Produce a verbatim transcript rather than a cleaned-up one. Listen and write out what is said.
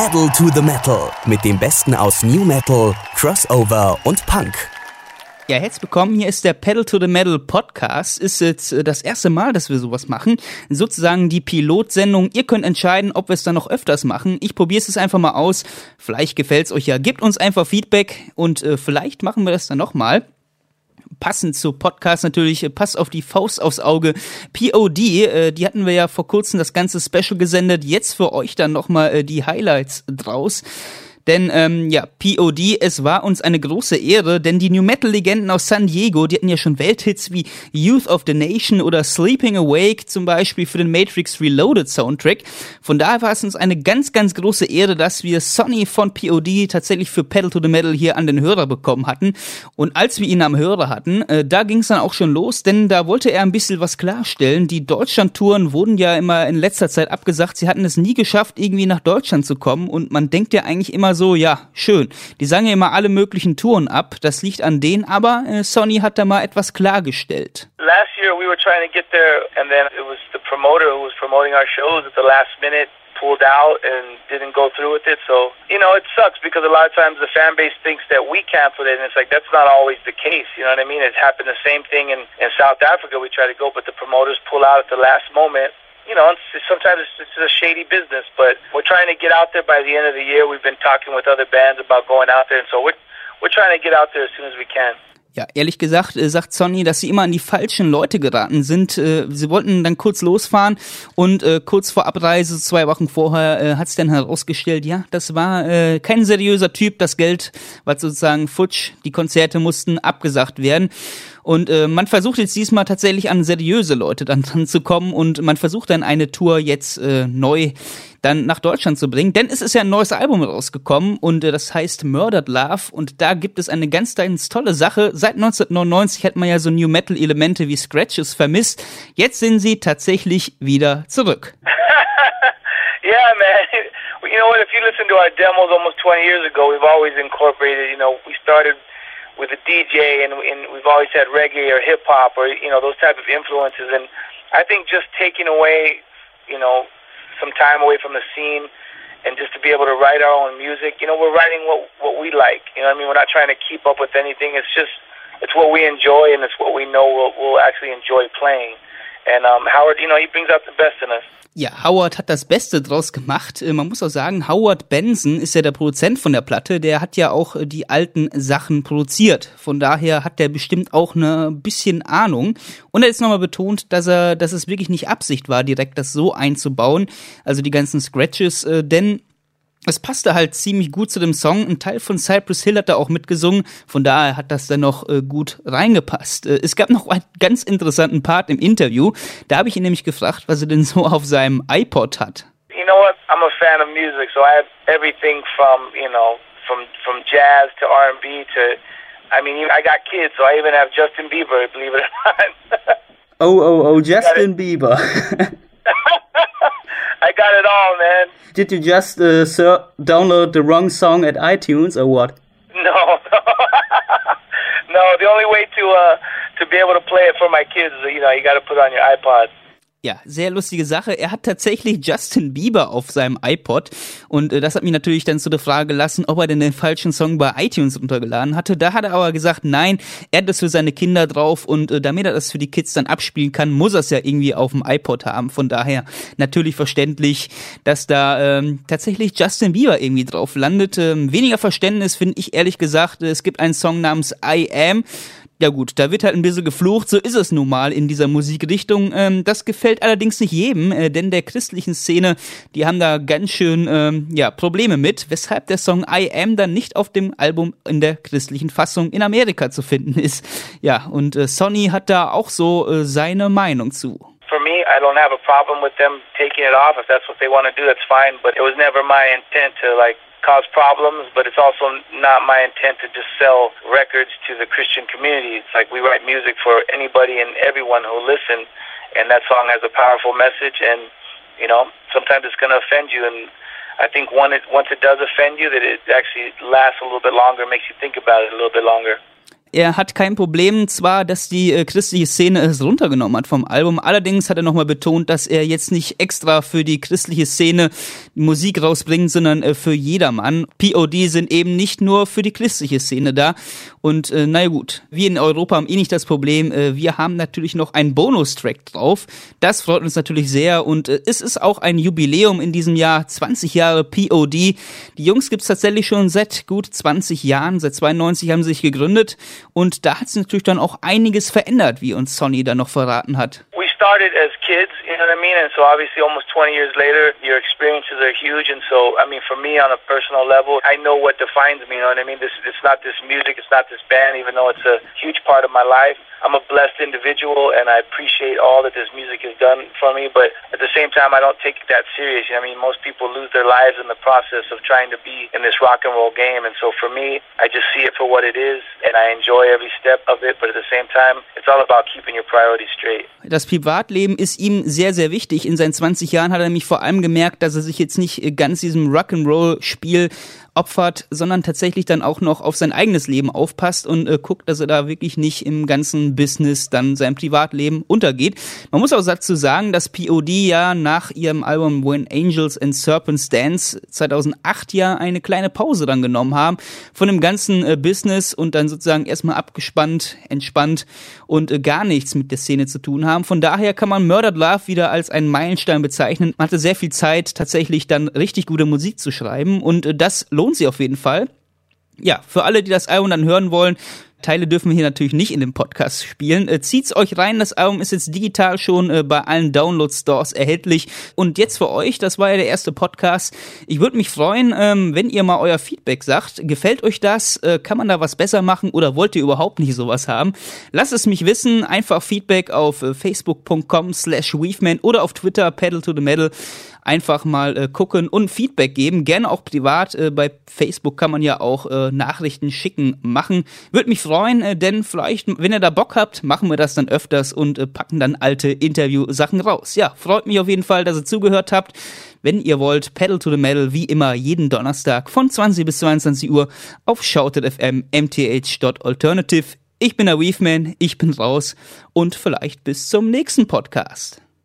Pedal to the Metal mit dem Besten aus New Metal, Crossover und Punk. Ja, herzlich willkommen. Hier ist der Pedal to the Metal Podcast. Ist jetzt das erste Mal, dass wir sowas machen. Sozusagen die Pilotsendung. Ihr könnt entscheiden, ob wir es dann noch öfters machen. Ich probiere es einfach mal aus. Vielleicht gefällt es euch ja. Gebt uns einfach Feedback und äh, vielleicht machen wir das dann nochmal. Passend zu Podcast natürlich, passt auf die Faust aufs Auge. P O D, äh, die hatten wir ja vor kurzem das ganze Special gesendet. Jetzt für euch dann nochmal äh, die Highlights draus. Denn, ähm, ja, P O D, es war uns eine große Ehre, denn die New-Metal-Legenden aus San Diego, die hatten ja schon Welthits wie Youth of the Nation oder Sleeping Awake zum Beispiel für den Matrix Reloaded Soundtrack. Von daher war es uns eine ganz, ganz große Ehre, dass wir Sonny von P O D tatsächlich für Pedal to the Metal hier an den Hörer bekommen hatten. Und als wir ihn am Hörer hatten, äh, da ging es dann auch schon los, denn da wollte er ein bisschen was klarstellen. Die Deutschland-Touren wurden ja immer in letzter Zeit abgesagt. Sie hatten es nie geschafft, irgendwie nach Deutschland zu kommen. Und man denkt ja eigentlich immer so, ja, schön. Die sagen ja immer alle möglichen Touren ab. Das liegt an denen, aber äh, Sonny hat da mal etwas klargestellt. Last year we were trying to get there and then it was the promoter who was promoting our shows at the last minute pulled out and didn't go through with it. So, you know, it sucks because a lot of times the fan base thinks that we canceled it and it's like that's not always the case. You know what I mean? It happened the same thing in, in South Africa. We tried to go, but the promoters pull out at the last moment. You know, it's, sometimes it's, it's a shady business, but we're trying to get out there by the end of the year. We've been talking with other bands about going out there, and so we're we're trying to get out there as soon as we can. Ja, ehrlich gesagt, äh, sagt Sonny, dass sie immer an die falschen Leute geraten sind. Äh, sie wollten dann kurz losfahren und äh, kurz vor Abreise, zwei Wochen vorher, äh, hat es dann herausgestellt, ja, das war äh, kein seriöser Typ. Das Geld war sozusagen futsch. Die Konzerte mussten abgesagt werden. Und äh, man versucht jetzt diesmal tatsächlich an seriöse Leute dann dran zu kommen und man versucht dann eine Tour jetzt äh, neu dann nach Deutschland zu bringen, denn es ist ja ein neues Album rausgekommen und äh, das heißt Murdered Love und da gibt es eine ganz, ganz tolle Sache. Seit neunzehnhundertneunundneunzig hat man ja so New Metal Elemente wie Scratches vermisst. Jetzt sind sie tatsächlich wieder zurück. Yeah, man. You know what? If you listen to our demos almost twenty years ago, we've always incorporated, you know, we started with a D J and, and we've always had reggae or hip hop or, you know, those type of influences. And I think just taking away, you know, some time away from the scene and just to be able to write our own music, you know, we're writing what, what we like. You know what I mean? We're not trying to keep up with anything. It's just, it's what we enjoy and it's what we know we'll, we'll actually enjoy playing. And um, Howard, you know, he brings out the best in us. Ja, Howard hat das Beste draus gemacht. Man muss auch sagen, Howard Benson ist ja der Produzent von der Platte. Der hat ja auch die alten Sachen produziert. Von daher hat der bestimmt auch eine bisschen Ahnung. Und er ist nochmal betont, dass er, dass es wirklich nicht Absicht war, direkt das so einzubauen. Also die ganzen Scratches, äh, denn es passte halt ziemlich gut zu dem Song. Ein Teil von Cypress Hill hat da auch mitgesungen. Von daher hat das dann noch äh, gut reingepasst. Äh, es gab noch einen ganz interessanten Part im Interview. Da habe ich ihn nämlich gefragt, was er denn so auf seinem iPod hat. You know what? I'm a fan of music, so I have everything from, you know, from from jazz to R and B to, I mean, I got kids, so I even have Justin Bieber, believe it or not. oh, oh, oh, Justin Bieber. I got it all, man. Did you just uh, sir, download the wrong song at iTunes or what? No, no. The only way to uh, to be able to play it for my kids, you know, you got to put it on your iPod. Ja, sehr lustige Sache. Er hat tatsächlich Justin Bieber auf seinem iPod und äh, das hat mich natürlich dann zu der Frage gelassen, ob er denn den falschen Song bei iTunes runtergeladen hatte. Da hat er aber gesagt, nein, er hat das für seine Kinder drauf und äh, damit er das für die Kids dann abspielen kann, muss er es ja irgendwie auf dem iPod haben. Von daher natürlich verständlich, dass da ähm, tatsächlich Justin Bieber irgendwie drauf landet. Ähm, weniger Verständnis finde ich ehrlich gesagt. Es gibt einen Song namens I Am. Ja gut, da wird halt ein bisschen geflucht, so ist es nun mal in dieser Musikrichtung. Ähm, das gefällt allerdings nicht jedem, äh, denn der christlichen Szene, die haben da ganz schön ähm, ja Probleme mit, weshalb der Song I Am dann nicht auf dem Album in der christlichen Fassung in Amerika zu finden ist. Ja, und äh, Sonny hat da auch so äh, seine Meinung zu. For me, I don't have a problem with them taking it off. If that's what they want to do, that's fine. But it was never my intent to like cause problems, but it's also not my intent to just sell records to the Christian community. It's like we write music for anybody and everyone who listen, and that song has a powerful message, and, you know, sometimes it's going to offend you, and I think when it, once it does offend you, that it actually lasts a little bit longer, makes you think about it a little bit longer. Er hat kein Problem, zwar, dass die äh, christliche Szene es runtergenommen hat vom Album, allerdings hat er nochmal betont, dass er jetzt nicht extra für die christliche Szene Musik rausbringt, sondern äh, für jedermann. P O D sind eben nicht nur für die christliche Szene da und äh, naja gut, wir in Europa haben eh nicht das Problem, äh, wir haben natürlich noch einen Bonustrack drauf, das freut uns natürlich sehr und äh, es ist auch ein Jubiläum in diesem Jahr, zwanzig Jahre P O D. Die Jungs gibt's tatsächlich schon seit gut zwanzig Jahren, seit zweiundneunzig haben sie sich gegründet. Und da hat sich natürlich dann auch einiges verändert, wie uns Sonny dann noch verraten hat. We started as kids, you know what I mean? And so obviously almost twenty years later, your experiences are huge. And so, I mean, for me on a personal level, I know what defines me, you know what I mean? This, it's not this music, it's not this band, even though it's a huge part of my life. I'm a blessed individual and I appreciate all that this music has done for me, but at the same time I don't take it that serious. I mean, most people lose their lives in the process of trying to be in this rock and roll game, and so for me, I just see it for what it is and I enjoy every step of it, but at the same time, it's all about keeping your priorities straight. Das Privatleben ist ihm sehr, sehr wichtig. In seinen zwanzig Jahren hat er nämlich vor allem gemerkt, dass er sich jetzt nicht ganz diesem Rock'n'Roll-Spiel opfert, sondern tatsächlich dann auch noch auf sein eigenes Leben aufpasst und äh, guckt, dass er da wirklich nicht im ganzen Business dann sein Privatleben untergeht. Man muss auch dazu sagen, dass P O D ja nach ihrem Album When Angels and Serpents Dance zweitausendacht ja eine kleine Pause dann genommen haben von dem ganzen äh, Business und dann sozusagen erstmal abgespannt, entspannt und äh, gar nichts mit der Szene zu tun haben. Von daher kann man Murdered Love wieder als einen Meilenstein bezeichnen. Man hatte sehr viel Zeit, tatsächlich dann richtig gute Musik zu schreiben und äh, das lohnt sich auf jeden Fall. Ja, für alle, die das Album dann hören wollen, Teile dürfen wir hier natürlich nicht in dem Podcast spielen. Äh, zieht's euch rein, das Album ist jetzt digital schon äh, bei allen Download-Stores erhältlich. Und jetzt für euch, das war ja der erste Podcast. Ich würde mich freuen, ähm, wenn ihr mal euer Feedback sagt. Gefällt euch das? Äh, kann man da was besser machen oder wollt ihr überhaupt nicht sowas haben? Lasst es mich wissen. Einfach Feedback auf äh, facebook punkt com slash weaveman oder auf Twitter, Pedal to the Metal. Einfach mal äh, gucken und Feedback geben. Gerne auch privat. Äh, bei Facebook kann man ja auch äh, Nachrichten schicken machen. Würde mich freuen, äh, denn vielleicht, wenn ihr da Bock habt, machen wir das dann öfters und äh, packen dann alte Interview-Sachen raus. Ja, freut mich auf jeden Fall, dass ihr zugehört habt. Wenn ihr wollt, Pedal to the Metal, wie immer, jeden Donnerstag von zwanzig bis zweiundzwanzig Uhr auf Shouted F M, M T H dot alternative. Ich bin der Weaveman, ich bin raus und vielleicht bis zum nächsten Podcast.